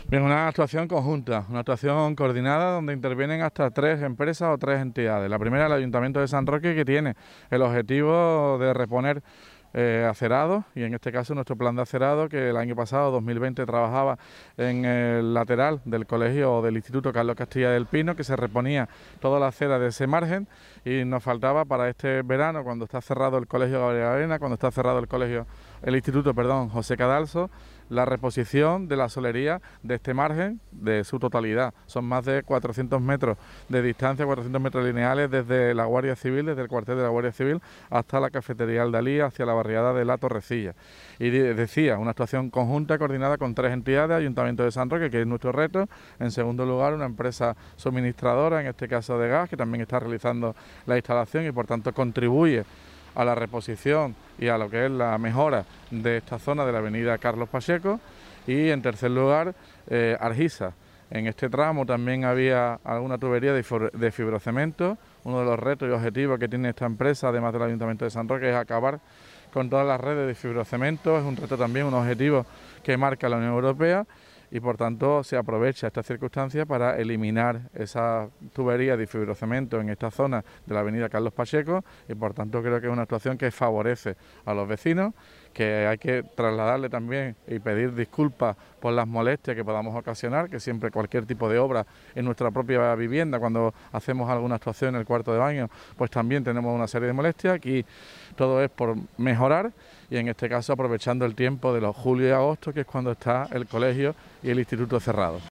Bien, una actuación conjunta, una actuación coordinada donde intervienen hasta 3 empresas o 3 entidades. La primera, el Ayuntamiento de San Roque, que tiene el objetivo de reponer acerados, y en este caso nuestro plan de acerado, que el año pasado, 2020, trabajaba en el lateral del colegio o del Instituto Carlos Castilla del Pino, que se reponía toda la acera de ese margen, y nos faltaba para este verano, cuando está cerrado el colegio Gabriel Arena, cuando está cerrado el Instituto José Cadalso, la reposición de la solería de este margen de su totalidad. Son más de 400 metros de distancia, 400 metros lineales desde la Guardia Civil, desde el cuartel de la Guardia Civil hasta la cafetería Aldalí, hacia la barriada de La Torrecilla. Y decía, una actuación conjunta coordinada con 3 entidades, Ayuntamiento de San Roque, que es nuestro reto; en segundo lugar, una empresa suministradora, en este caso de gas, que también está realizando la instalación y por tanto contribuye a la reposición y a lo que es la mejora de esta zona de la avenida Carlos Pacheco; y en tercer lugar, Argisa. En este tramo también había alguna tubería de fibrocemento. Uno de los retos y objetivos que tiene esta empresa, además del Ayuntamiento de San Roque, es acabar con todas las redes de fibrocemento. Es un reto también, un objetivo que marca la Unión Europea, y por tanto se aprovecha esta circunstancia para eliminar esa tubería de fibrocemento en esta zona de la avenida Carlos Pacheco, y por tanto creo que es una actuación que favorece a los vecinos, que hay que trasladarle también y pedir disculpas por las molestias que podamos ocasionar, que siempre cualquier tipo de obra en nuestra propia vivienda, cuando hacemos alguna actuación en el cuarto de baño, pues también tenemos una serie de molestias. Aquí todo es por mejorar, y en este caso aprovechando el tiempo de los julio y agosto, que es cuando está el colegio y el instituto cerrado.